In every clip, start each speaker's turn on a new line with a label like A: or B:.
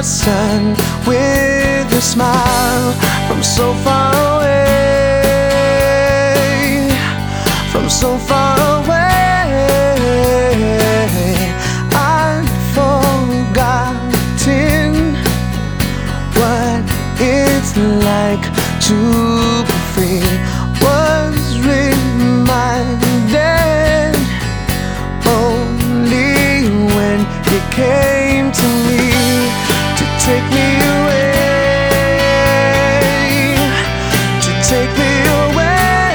A: the sun with a smile from so far away, from so far away. I'd forgotten what it's like to be free. Was reminded only when it came to me to take me away, to take me away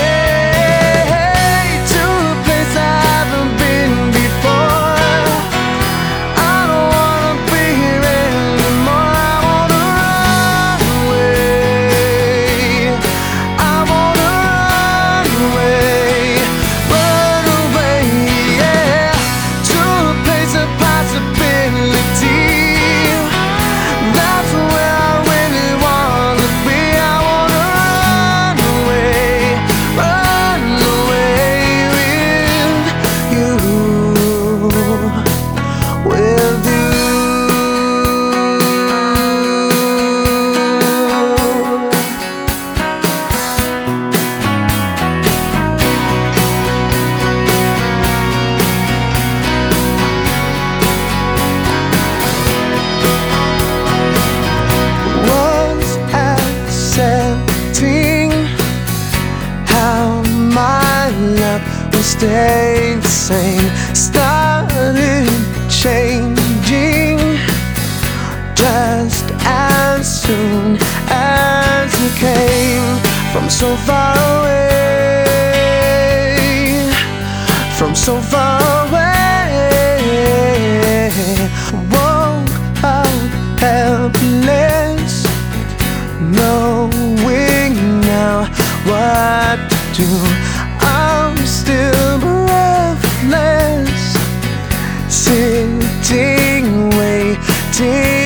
A: to a place I haven't been before. I don't wanna be here anymore. I wanna run away. I wanna run away, yeah, to a place of possibility. That's where I really wanna be. I wanna run away with you, with you. Was accepting how my love will stay the same. Started changing just as soon as you came from so far away, from so far away. Woke up helpless, knowing now what to do. I'm still breathless, sitting, waiting